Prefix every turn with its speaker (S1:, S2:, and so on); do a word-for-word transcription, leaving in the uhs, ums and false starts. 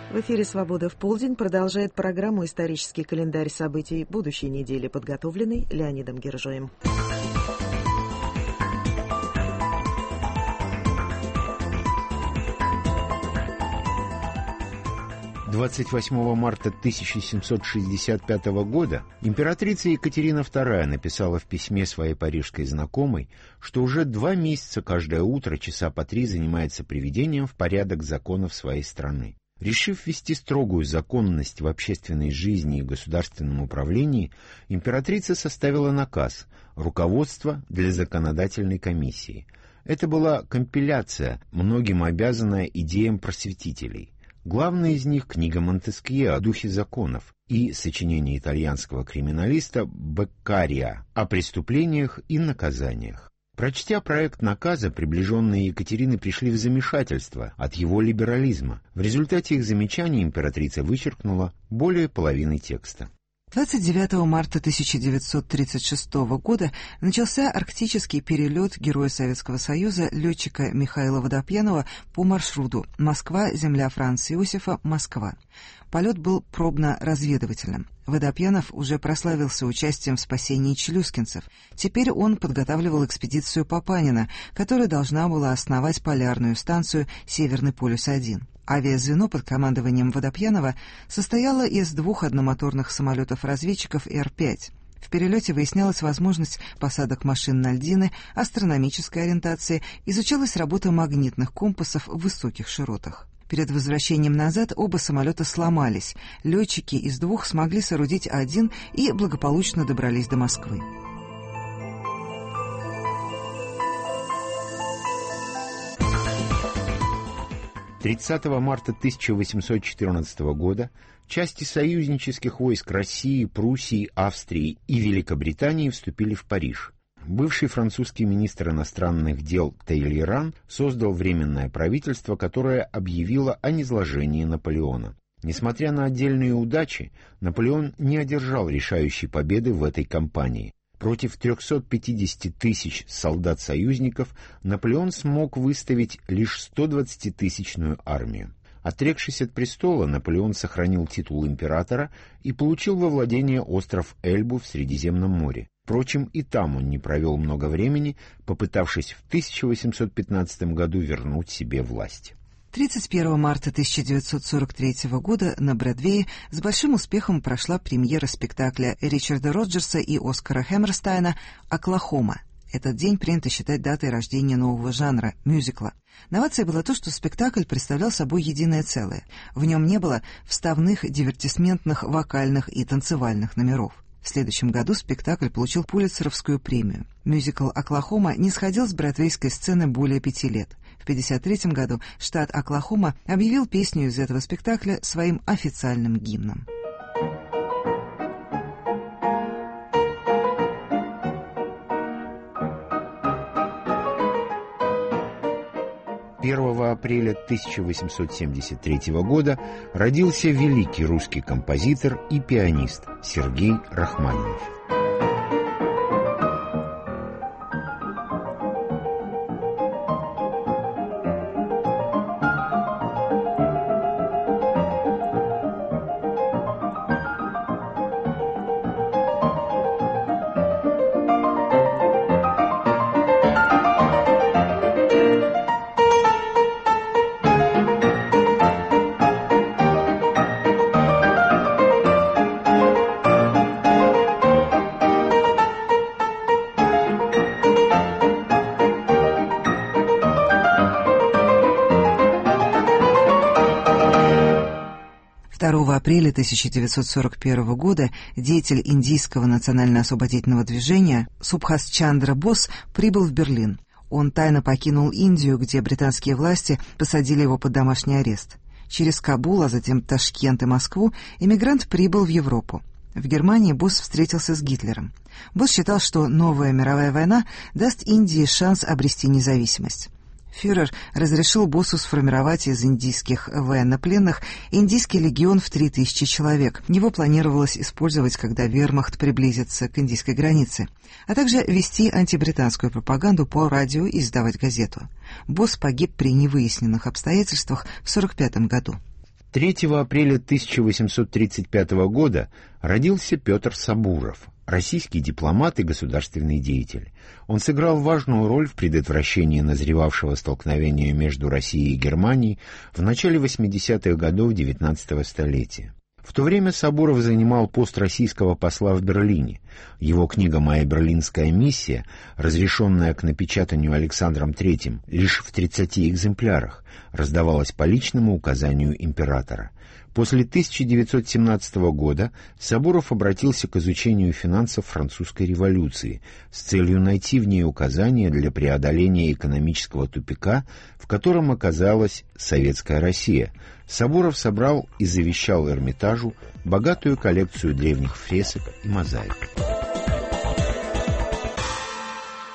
S1: В эфире «Свобода в полдень» продолжает программу «Исторический календарь событий будущей недели», подготовленный Леонидом Гержоем.
S2: двадцать восьмого марта тысяча семьсот шестьдесят пятого года императрица Екатерина вторая написала в письме своей парижской знакомой, что уже два месяца каждое утро часа по три занимается приведением в порядок законов своей страны. Решив ввести строгую законность в общественной жизни и государственном управлении, императрица составила наказ «Руководство для законодательной комиссии». Это была компиляция, многим обязанная идеям просветителей. Главная из них — книга Монтескье о духе законов и сочинение итальянского криминалиста Беккариа о преступлениях и наказаниях. Прочтя проект наказа, приближенные Екатерины пришли в замешательство от его либерализма. В результате их замечаний императрица вычеркнула более половины текста.
S3: двадцать девятого марта тысяча девятьсот тридцать шестого года начался арктический перелет Героя Советского Союза летчика Михаила Водопьянова по маршруту Москва, земля Франца Иосифа, Москва. Полет был пробно-разведывательным. Водопьянов уже прославился участием в спасении челюскинцев. Теперь он подготавливал экспедицию Папанина, которая должна была основать полярную станцию «Северный полюс-один». Авиазвено под командованием Водопьянова состояло из двух одномоторных самолетов-разведчиков Эр пять. В перелете выяснялась возможность посадок машин на льдины, астрономической ориентации, изучалась работа магнитных компасов в высоких широтах. Перед возвращением назад оба самолета сломались. Летчики из двух смогли соорудить один и благополучно добрались до Москвы.
S2: тридцатого марта тысяча восемьсот четырнадцатого года части союзнических войск России, Пруссии, Австрии и Великобритании вступили в Париж. Бывший французский министр иностранных дел Тейлеран создал временное правительство, которое объявило о низложении Наполеона. Несмотря на отдельные удачи, Наполеон не одержал решающей победы в этой кампании. Против трехсот пятидесяти тысяч солдат-союзников Наполеон смог выставить лишь сто двадцатитысячную армию. Отрекшись от престола, Наполеон сохранил титул императора и получил во владение остров Эльбу в Средиземном море. Впрочем, и там он не провел много времени, попытавшись в тысяча восемьсот пятнадцатом году вернуть себе власть.
S3: тридцать первого марта тысяча девятьсот сорок третьего года на Бродвее с большим успехом прошла премьера спектакля Ричарда Роджерса и Оскара Хэммерстайна «Оклахома». Этот день принято считать датой рождения нового жанра — мюзикла. Новацией было то, что спектакль представлял собой единое целое. В нем не было вставных, дивертисментных, вокальных и танцевальных номеров. В следующем году спектакль получил Пулитцеровскую премию. Мюзикл «Оклахома» не сходил с бродвейской сцены более пяти лет. В тысяча девятьсот пятьдесят третьем году штат Оклахома объявил песню из этого спектакля своим официальным гимном.
S2: первого апреля тысяча восемьсот семьдесят третьего года родился великий русский композитор и пианист Сергей Рахманинов.
S3: второго апреля тысяча девятьсот сорок первого года деятель индийского национально-освободительного движения Субхас Чандра Бос прибыл в Берлин. Он тайно покинул Индию, где британские власти посадили его под домашний арест. Через Кабул, а затем Ташкент и Москву эмигрант прибыл в Европу. В Германии Бос встретился с Гитлером. Бос считал, что новая мировая война даст Индии шанс обрести независимость. Фюрер разрешил Боссу сформировать из индийских военнопленных индийский легион в три тысячи человек. Его планировалось использовать, когда вермахт приблизится к индийской границе, а также вести антибританскую пропаганду по радио и издавать газету. Босс погиб при невыясненных обстоятельствах в сорок пятом году.
S2: третьего апреля тысяча восемьсот тридцать пятого года родился Петр Сабуров, российский дипломат и государственный деятель. Он сыграл важную роль в предотвращении назревавшего столкновения между Россией и Германией в начале восьмидесятых годов девятнадцатого столетия. В то время Сабуров занимал пост российского посла в Берлине. Его книга «Моя берлинская миссия», разрешенная к напечатанию Александром Третьим лишь в тридцати экземплярах, раздавалась по личному указанию императора. После тысяча девятьсот семнадцатого года Сабуров обратился к изучению финансов французской революции с целью найти в ней указания для преодоления экономического тупика, в котором оказалась советская Россия. Сабуров собрал и завещал Эрмитажу богатую коллекцию древних фресок и мозаик.